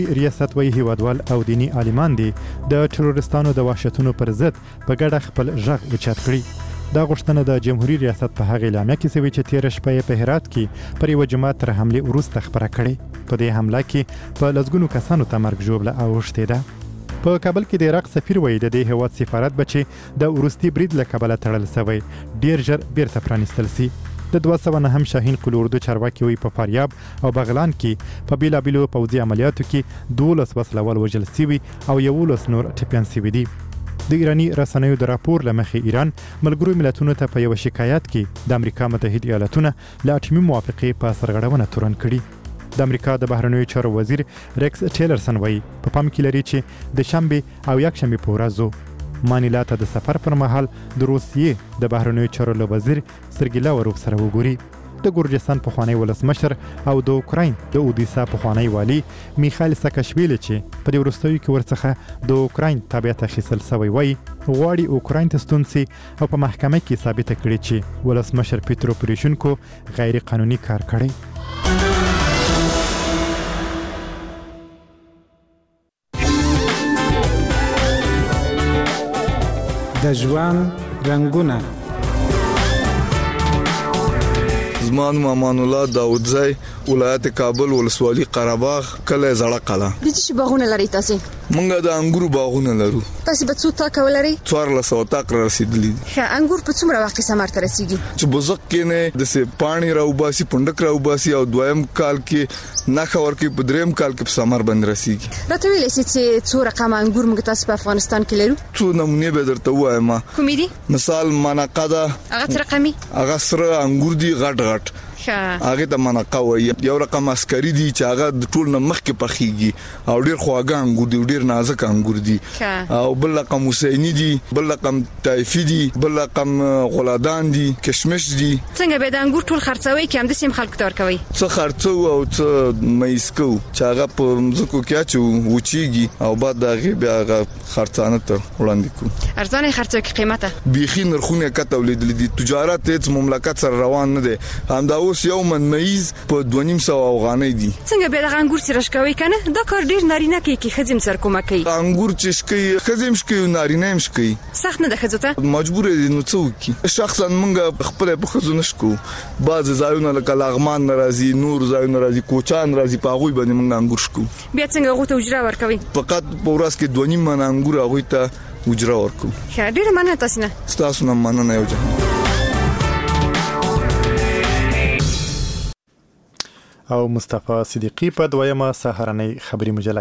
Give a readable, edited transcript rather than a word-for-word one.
ریاست وایي هیوادوال او دینی عالمان دي د ټرورستانو د وحشتونو پر ضد په ګډه خپل غږ اوچت کړي. دا غوښتنه د جمهوریت ریاست په هغه اعلامیه کې شوې چې تیر شپه په هرات کې پر یو جماعت تر حمله وروسته خبره کړې. په دې حمله کې په لسګونو کسانو ته مرګ ژوبله اوښتې ده. په کابل کې د عراق سفیر وایي د دې هیواد سفارت بچي د وروستي برید له کبله تړل شوی ډیر ژر بیرته پرانیستل سي. د 209 شاهین قل اردو چارواکي وي په فاریاب او بغلان کې په بیلابیلو پوځي عملیاتو کې 12 وسلوال وژل شوي او 11 نور ټپیان شوي دي. د ایرانی رسنیو د راپور لمخې ایران ملګرو ملتونو ته په یو شکایت کې د امریکا متحده ایالاتونه له اټومي موافقې په سرغړونه تورن کړي. د امریکا د بهرنیو چارو وزیر ریکس ټیلرسن وایي په پام کې لري چې د شنبه او یکشنبه په ورځو مانیلا ته د سفر پر مهال د روسیې د بهرنیو چارو وزیر سرګی لاوروف سره وګوري. د ګورجستان پخوانی ولسمشر او د اوکراین د اودیسا پخوانی والی میخایل ساکاشویلی چې په دې وروستیو کې ورڅخه د اوکراین تابعیت اخیستل شوی وایي غواړي اوکراین ته ستون سي او په محکمه کې ثابته کړي چې ولسمشر پیترو پوروشینکو غیر قانوني کار کړی. د ژوند رنگونه زمان امان الله داودزی ولایت کابل ولسوالي قرهباغ کله زړه قلا. د چی باغونه لري تاسو؟ مونږ د انګورو باغونه لرو. تاسو به څو تاک ولري؟ 1400 تاک رسیدلی. ښه انګور په څومره وخت کې ثمر ته رسیږي؟ چې بزق کې نه د سه پانی راوباسي پندک راوباسي او دویم کال کې نه خبر کې په دریم کال کې په ثمر باندې رسیږي. راته ویل شي چې څو رقم انګور موږ تاسو په افغانستان کې لرو؟ څو نمونه به درته وایم. کومې دي؟ مثال منقده هغه څه رقمي؟ هغه سره انګور دي غټ غټ. هغه د منقه وي یو رقم عسکري دي چې هغه د ټول نمخ کې پخېږي او ډیر خواږه انګور دي ډیر نازک انګور دي او بل رقم حسیني دي بل رقم طایفي دي بل رقم غلادان دي کشمش دي. څنګه به د انګور ټول خرڅوي کې هم د سیم خلک تور کوي؟ څه خرڅو او څه مېسکو چې هغه په مزکو کې اچو وچیږي او بعد دغه بیا خرڅانه ته وړاندې کو. ارزانه خرڅو کې قیمته بيخي نرخونه کته ولید دي تجارت هیڅ مملکت سره روان نه دي. همدا اوس یو من مېز په 2.5 افغانۍ دي. څنګه به د انګور سره شکوي کنه دا کار ډیر نارینه کې خزم سر کومه کوي. انګور چې شکي خزم شکي نارینه هم شکي. سخت نه ده خزته؟ مجبور دي نو څوک شخصا موږ خپل په خزو نشکو. بعض ځایونه لکه لغمان ناراضي نور ځایونه ناراضي کوچان ناراضي په غوي باندې موږ انګور شکو. بیا څنګه غوته اجره ورکوي؟ فقط په ورځ کې 2.5 من انګور غوي ته اجره ورکو. ښه ډیر مننه تاسو نه. تاسو نه مننه یو ځای. او مصطفی صدیقی په دویمه سهارنۍ خبري مجله